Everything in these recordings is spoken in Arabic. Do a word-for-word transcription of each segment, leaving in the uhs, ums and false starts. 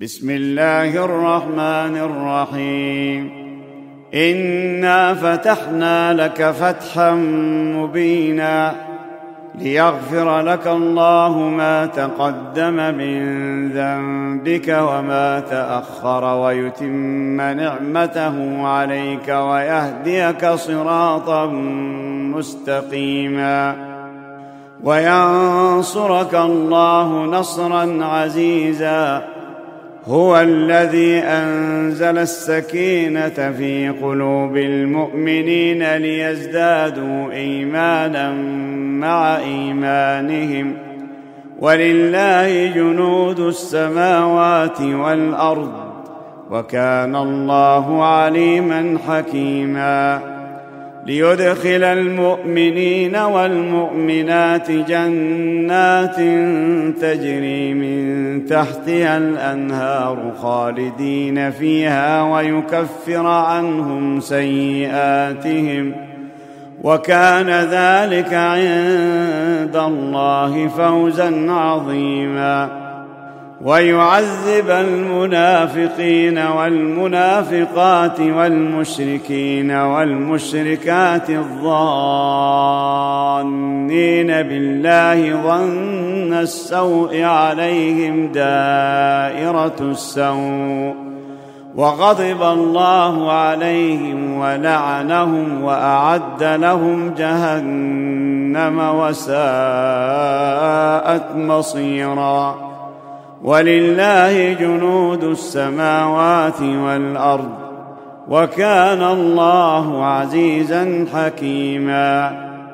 بسم الله الرحمن الرحيم. إنا فتحنا لك فتحا مبينا ليغفر لك الله ما تقدم من ذنبك وما تأخر ويتم نعمته عليك ويهديك صراطا مستقيما وينصرك الله نصرا عزيزا. هو الذي أنزل السكينة في قلوب المؤمنين ليزدادوا إيمانا مع إيمانهم ولله جنود السماوات والأرض وكان الله عليما حكيما. ليدخل المؤمنين والمؤمنات جنات تجري من تحتها الأنهار خالدين فيها ويكفر عنهم سيئاتهم وكان ذلك عند الله فوزا عظيما. ويعذب المنافقين والمنافقات والمشركين والمشركات الظانين بالله ظن السوء عليهم دائرة السوء وغضب الله عليهم ولعنهم وأعد لهم جهنم وساءت مصيرا. ولله جنود السماوات والأرض وكان الله عزيزا حكيما.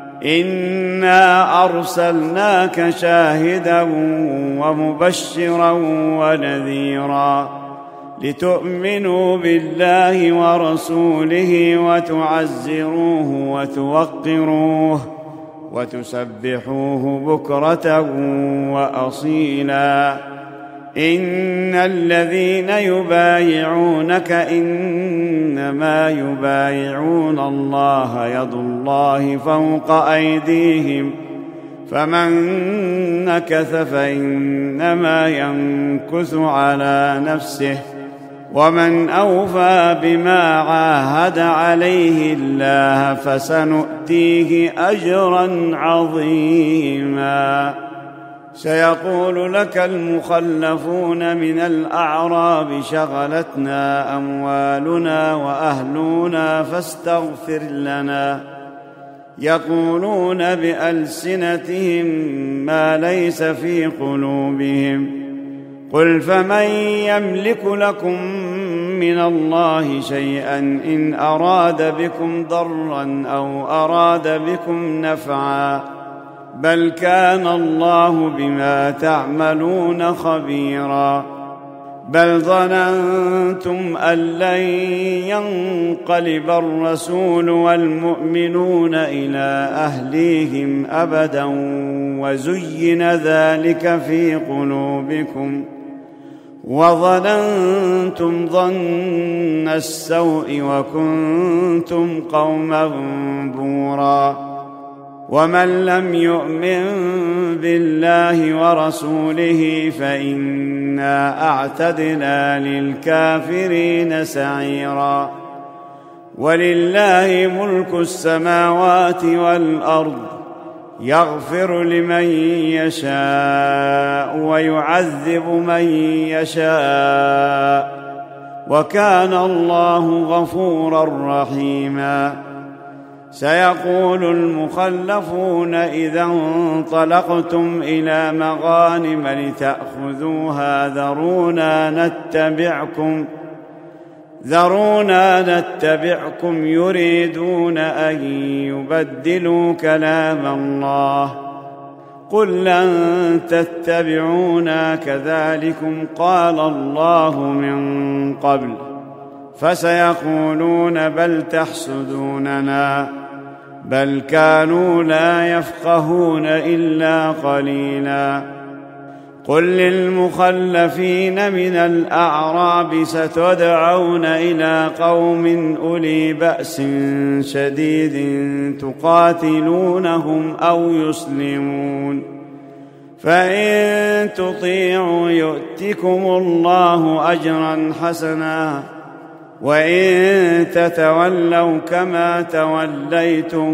إنا أرسلناك شاهدا ومبشرا ونذيرا لتؤمنوا بالله ورسوله وتعزروه وتوقروه وتسبحوه بكرة وأصيلا. إن الذين يبايعونك إنما يبايعون الله يد الله فوق أيديهم فمن نكث فإنما ينكث على نفسه ومن أوفى بما عاهد عليه الله فسنؤتيه أجرا عظيما. سيقول لك المخلفون من الأعراب شغلتنا أموالنا وأهلنا فاستغفر لنا يقولون بألسنتهم ما ليس في قلوبهم قل فمن يملك لكم من الله شيئا إن أراد بكم ضرا أو أراد بكم نفعا بل كان الله بما تعملون خبيرا. بل ظننتم أن لن ينقلب الرسول والمؤمنون إلى أهليهم أبدا وزين ذلك في قلوبكم وظننتم ظن السوء وكنتم قوما بورا. ومن لم يؤمن بالله ورسوله فإنا أعتدنا للكافرين سعيرا. ولله ملك السماوات والأرض يغفر لمن يشاء ويعذب من يشاء وكان الله غفورا رحيما. سيقول المخلفون إذا انطلقتم إلى مغانم لتأخذوها ذرونا نتبعكم ذرونا نتبعكم يريدون أن يبدلوا كلام الله قل لن تتبعونا كذلكم قال الله من قبل فسيقولون بل تحسدوننا بل كانوا لا يفقهون إلا قليلا. قل للمخلفين من الأعراب ستدعون إلى قوم أولي بأس شديد تقاتلونهم أو يسلمون فإن تطيعوا يؤتكم الله أجرا حسنا وإن تتولوا كما توليتم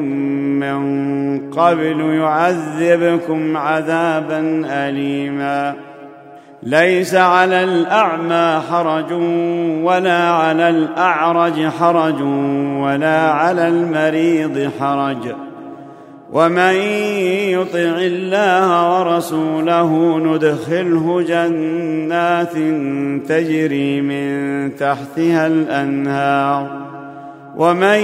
من قبل يعذبكم عذابا أليما ليس على الأعمى حرج ولا على الأعرج حرج ولا على المريض حرج ومن يطع الله ورسوله ندخله جنات تجري من تحتها الأنهار ومن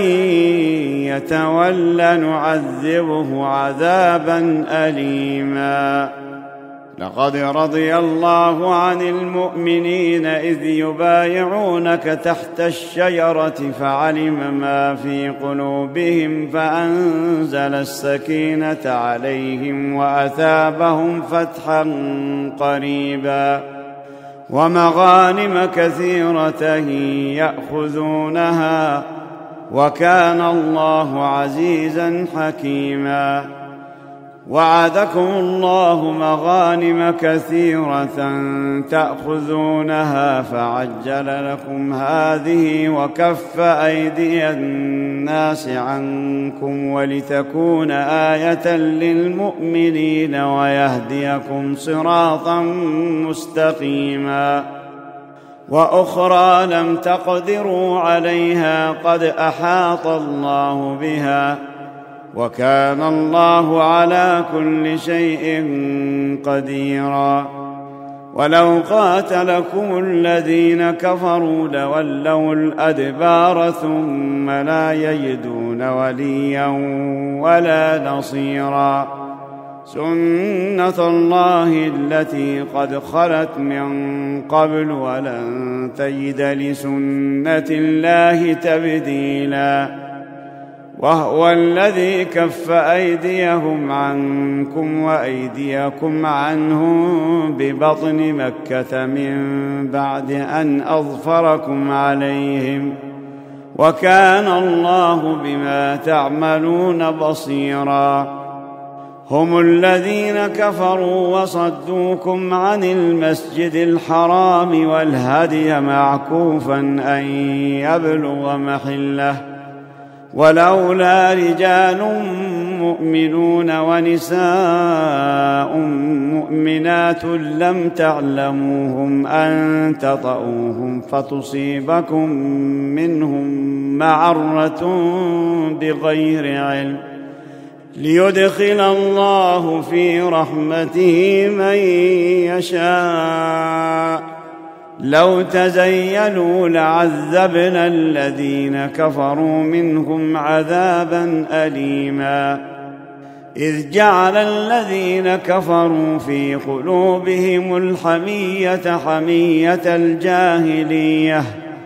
يتول نعذبه عذابا أليما لقد رضي الله عن المؤمنين إذ يبايعونك تحت الشجرة فعلم ما في قلوبهم فأنزل السكينة عليهم وأثابهم فتحا قريبا ومغانم كثيرة يأخذونها وكان الله عزيزا حكيما وعدكم الله مغانم كثيرة تأخذونها فعجل لكم هذه وكف أيدي الناس عنكم ولتكون آية للمؤمنين ويهديكم صراطا مستقيما وأخرى لم تقدروا عليها قد أحاط الله بها وكان الله على كل شيء قديرا ولو قاتلكم الذين كفروا لولوا الأدبار ثم لا يجدون وليا ولا نصيرا سنة الله التي قد خلت من قبل ولن تجد لسنة الله تبديلا وهو الذي كف أيديهم عنكم وأيديكم عنهم ببطن مكة من بعد أن أظفركم عليهم وكان الله بما تعملون بصيرا هم الذين كفروا وصدوكم عن المسجد الحرام والهدي معكوفا أن يبلغ محله ولولا رجال مؤمنون ونساء مؤمنات لم تعلموهم أن تطؤوهم فتصيبكم منهم معرة بغير علم ليدخل الله في رحمته من يشاء لو تزيلوا لعذبنا الذين كفروا منهم عذابا أليما إذ جعل الذين كفروا في قلوبهم الحمية حمية الجاهلية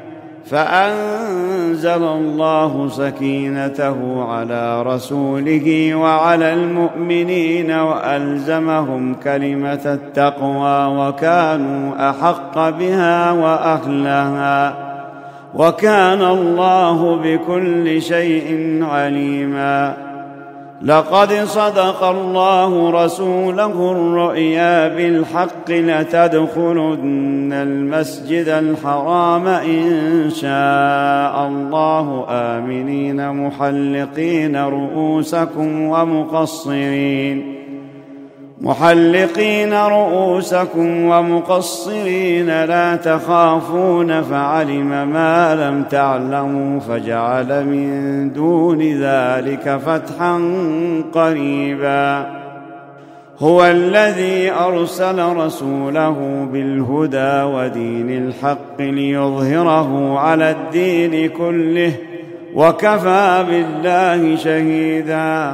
فأنزل الله سكينته على رسوله وعلى المؤمنين وألزمهم كلمة التقوى وكانوا أحق بها وأهلها وكان الله بكل شيء عليما لقد صدق الله رسوله الرؤيا بالحق لتدخلن المسجد الحرام إن شاء الله آمنين محلقين رؤوسكم ومقصرين محلقين رؤوسكم ومقصرين لا تخافون فعلم ما لم تعلموا فجعل من دون ذلك فتحا قريبا هو الذي أرسل رسوله بالهدى ودين الحق ليظهره على الدين كله وكفى بالله شهيدا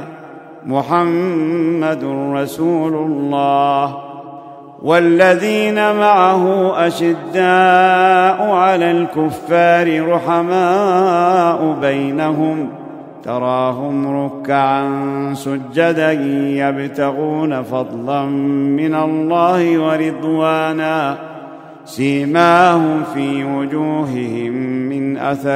محمد رسول الله والذين معه أشداء على الكفار رحماء بينهم تراهم ركعا سجدا يبتغون فضلا من الله ورضوانا سيماهم في وجوههم من أثر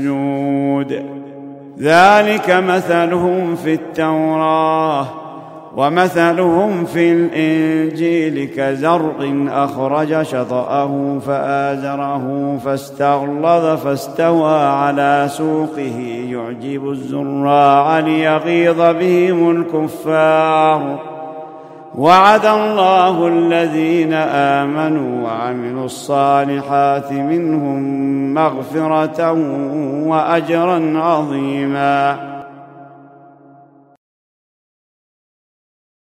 السجود ذلك مثلهم في التوراة ومثلهم في الإنجيل كزرع أخرج شطأه فآزره فاستغلظ فاستوى على سوقه يعجب الزراع ليغيظ بهم الكفار. وعد الله الذين آمنوا وعملوا الصالحات منهم مغفرة وأجرا عظيما.